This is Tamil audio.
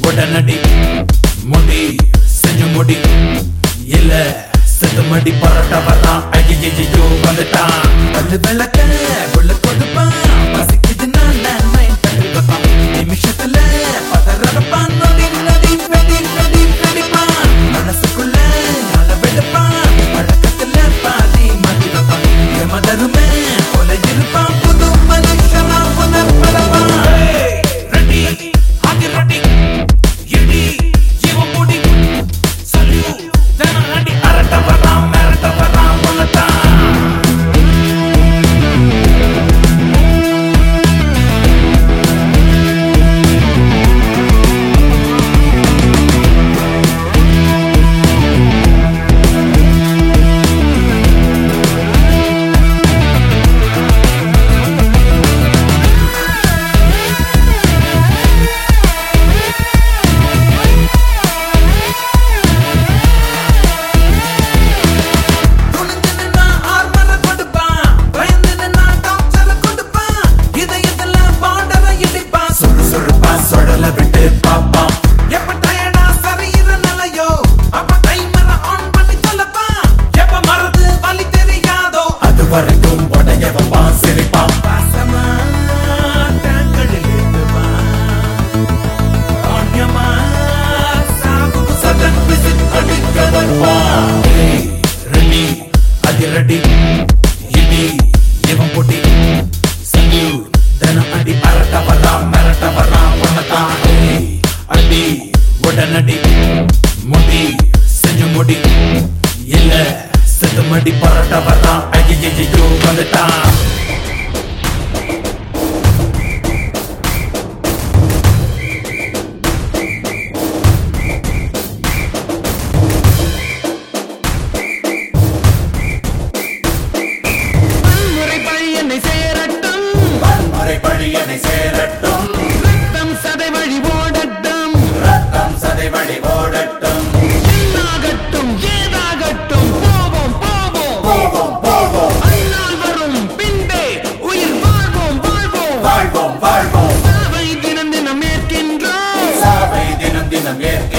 உடனடி முடி செஞ்சு முடி இல்ல செத்து மடி பரோட்டா வரான் ஐயோ வந்துட்டான் பல்லு விளக்க உள்ள கொடுப்பான் பசிக்குது நான் மைண்ட் பண்ணி வைப்பான் நிமிஷத்துல பதறப்பான் நொடி நொடி வெடி நொடி வெடிப்பான் மனசுக்குள்ள நாள வெடுப்பான் பழக்கத்துல பாதி மாட்டி வைப்பான் எமதருமே போல இருப்பான் புது மனுஷனா புனர்படவான் ரெடி ஆகி ரெடி இடி இவன் முடி சொல்லு தானடி அரட்ட வரான் மிரட்ட வரான் உன்னதான் சொடல விட்டு பாப்பான் எப்ப டயர்டா சரீர நிலையோ அப்ப டைமர ஆன் பண்ணி சொல்லப்பான் எப்ப மறந்து வலி தெரியாதோ அது வரைக்கும் உடைய வைப்பான் சிரிப்பான் பாசமா டேங்கடில் இருந்துவான் ஆன்யமா சாகுக்கு சடன் விசிட் அடிக்க வருவான் ரெடி அதிரடி இடி இவன் பொட்டி சங்கு தினம் அடி அரட்ட வரான் மிரட்ட வரான் உன்னதான் அடி உடனடி முடி செஞ்சு முடி இல்ல செத்து மடி பரோட்டா வரான் ஐயோ வந்துட்டான் என்னை சேரட்டும் ரத்தம் சதை வழி ஓடட்டும் ரத்தம் சதை வழி ஓடட்டும் என்னாகட்டும் ஏதாகட்டும் போவோம் போவோம் போவோம் போவோம் அந்நாள் வரும் பின்பே உயிர் வாழ்வோம் வாழ்வோம் வாழ்வோம் வாழ்வோம் சாவை தினம் தினம் ஏற்கின்றோம் சாவை தினம் தினம் ஏற்க